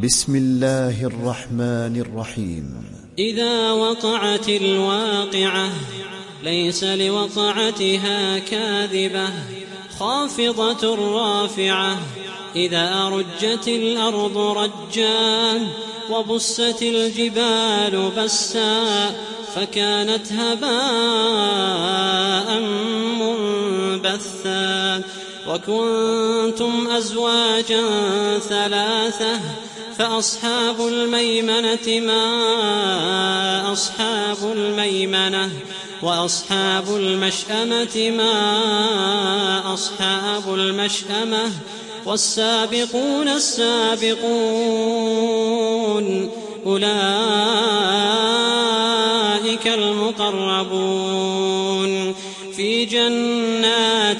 بسم الله الرحمن الرحيم. إذا وقعت الواقعة ليس لوقعتها كاذبة خافضة رافعة. إذا رجت الأرض رجا وبست الجبال بسا فكانت هباء منبثا. وكنتم أزواجا ثلاثة فأصحاب الميمنة ما أصحاب الميمنة وأصحاب المشأمة ما أصحاب المشأمة والسابقون السابقون أولئك المقربون في جنات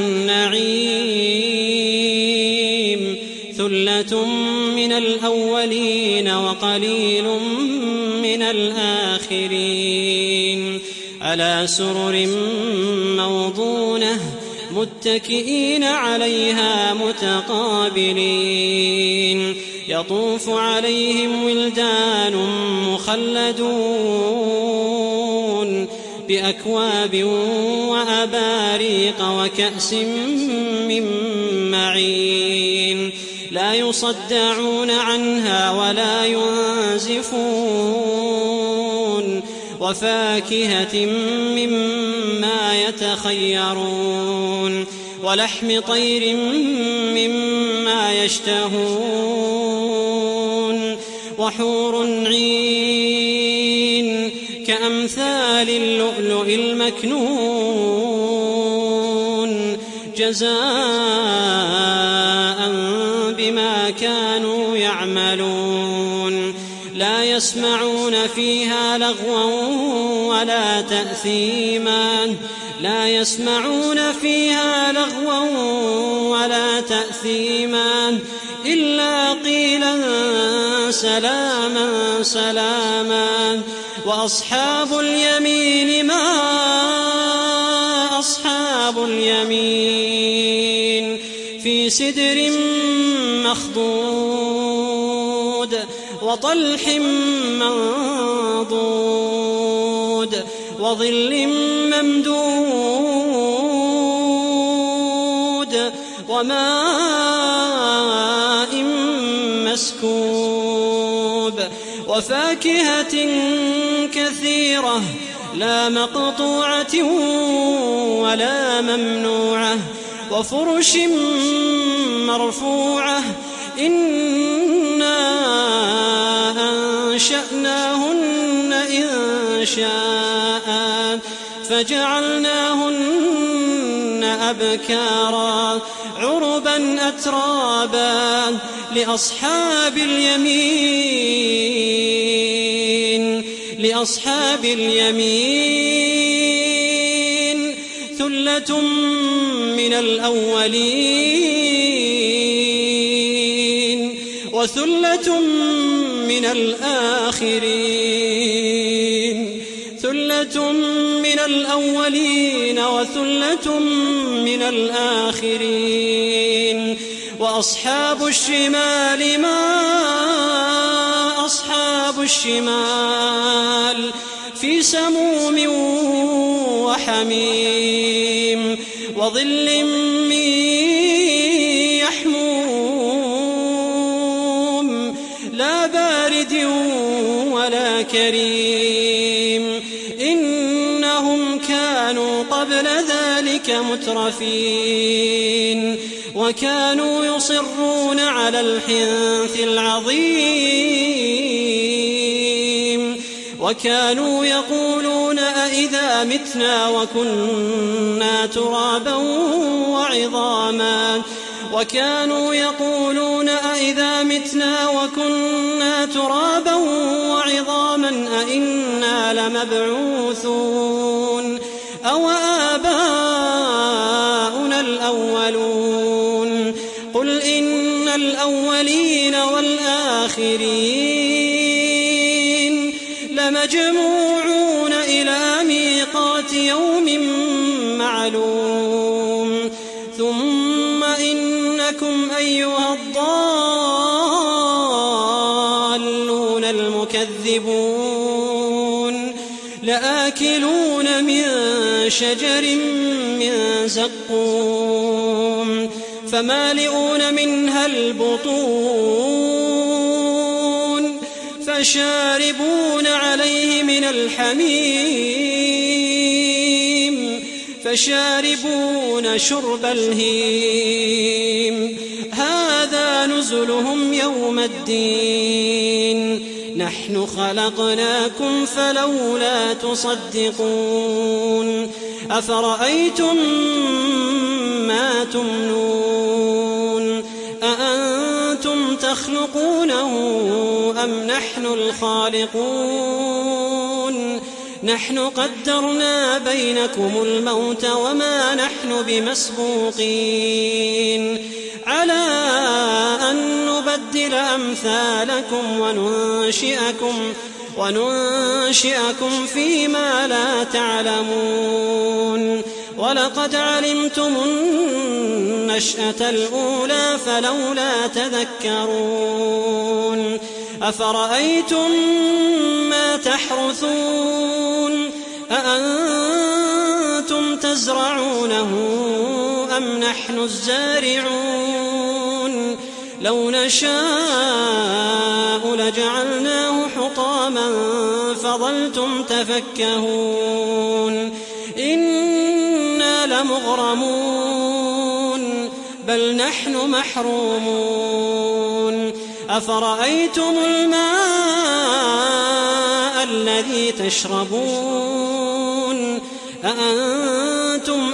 النعيم. ثلة من الأولين وقليل من الآخرين. على سرر موضونة متكئين عليها متقابلين. يطوف عليهم ولدان مخلدون بأكواب وأباريق وكأس من معين. لا يصدعون عنها ولا ينزفون. وفاكهة مما يتخيرون ولحم طير مما يشتهون. وحور عين كأمثال اللؤلؤ المكنون جزاء بما كانوا يعملون. لا يسمعون فيها لغوا ولا تأثيما. لا يسمعون فيها لغوا ولا تأثيما إلا قيلا سلاما سلاما. وأصحاب اليمين ما أصحاب اليمين في سدر مخضود وطلح منضود وظل ممدود وماء مسكوب. وفاكهة كثيرة لا مقطوعة ولا ممنوعة. وفرش مرفوعة إنا أنشأناهن إنشاء فجعلناهن أبكارا عربا أترابا لأصحاب اليمين. لأصحاب اليمين ثلة من الأولين وثلة من الآخرين. ثلة من الأولين وثلة من الآخرين. وأصحاب الشمال ما أصحاب الشمال في سموم وحميم وظل من يحموم لا بارد ولا كريم. إنهم كانوا قبل ذلك مترفين وكانوا يصرون على الحنث العظيم. وكانوا يقولون أئذا متنا وكنا ترابا وعظاما. وكانوا يقولون أئذا متنا وكنا ترابا وعظاما أئنا لمبعوثون أو آباؤنا الأولون. قل إن الأولين والآخرين لمجموعون إلى ميقات يوم معلوم. ثم إنكم أيها الضالون تكذبون لآكلون من شجر من زقوم فمالئون منها البطون فشاربون عليه من الحميم فشاربون شرب الهيم هذا نزلهم يوم الدين نحن خلقناكم فلولا تصدقون أفرأيتم ما تمنون أأنتم تخلقونه أم نحن الخالقون نحن قدرنا بينكم الموت وما نحن بمسبوقين على أن نبدل أمثالكم وننشئكم فيما لا تعلمون ولقد علمتم النشأة الأولى فلولا تذكرون أفرأيتم ما تحرثون أأنتم تزرعونه أم نحن الزارعون لو نشاء لجعلناه حطاما فظلتم تفكهون إنا لمغرمون بل نحن محرومون أفرأيتم الماء الذي تشربون أأنتم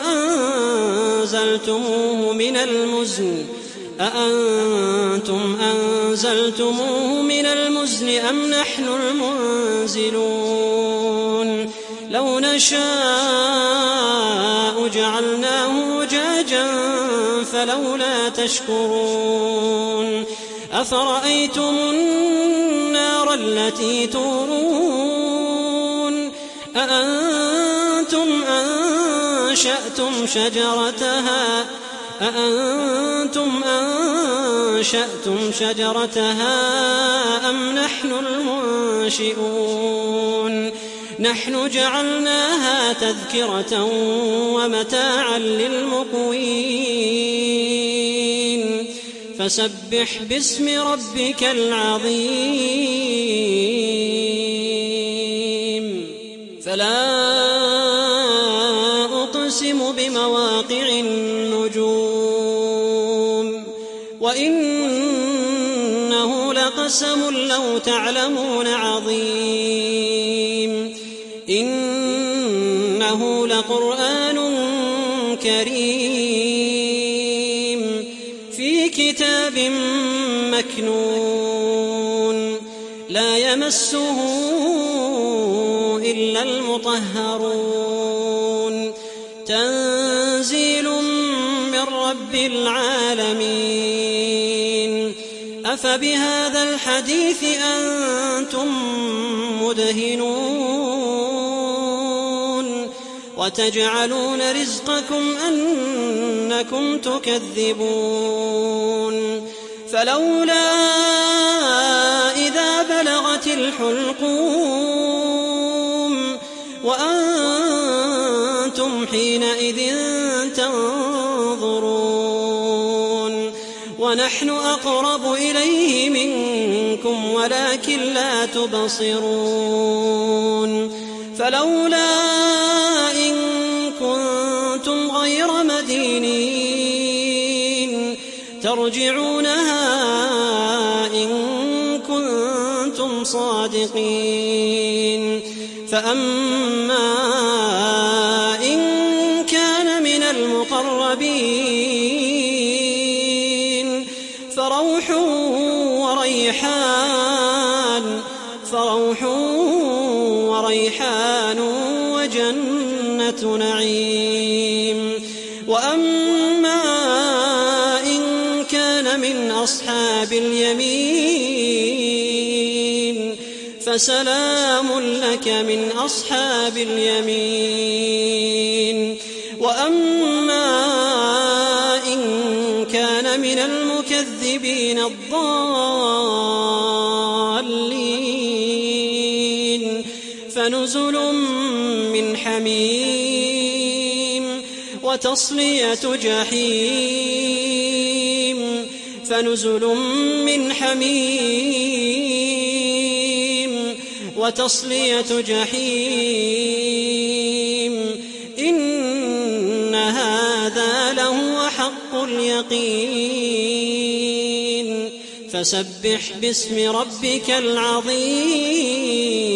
أنزلتموه من المزن أم نحن المنزلون لو نشاء جعلناه أجاجا فلولا تشكرون أفرأيتم النار التي تورون أأنتم أنشأتم شجرتها أم نحن المنشئون نحن جعلناها تذكرة ومتاعا للمقوين فسبح باسم ربك العظيم فلا أقسم بمواقع النجوم وإنه لقسم لو تعلمون عظيم إنه لقرآن كريم في كتاب مكنون لا يمسه إلا المطهرون تنزيل من رب العالمين أفبهذا الحديث أنتم مدهنون وتجعلون رزقكم أنكم تكذبون فلولا إذا بلغت الحلقوم وأنتم حينئذ تنظرون ونحن أقرب إليه منكم ولكن لا تبصرون فلولا إن كنتم غير مدينين ترجعونها إن كنتم صادقين فأما إن كان من المقربين فروح وريحان وجنة نعيم وأما إن كان من أصحاب اليمين فسلام لك من أصحاب اليمين وأما إن كان من المكذبين الضالين فنزل من حميم وتصلية جحيم فنزل من حميم وتصلية جحيم إن هذا لهو حق اليقين فسبح باسم ربك العظيم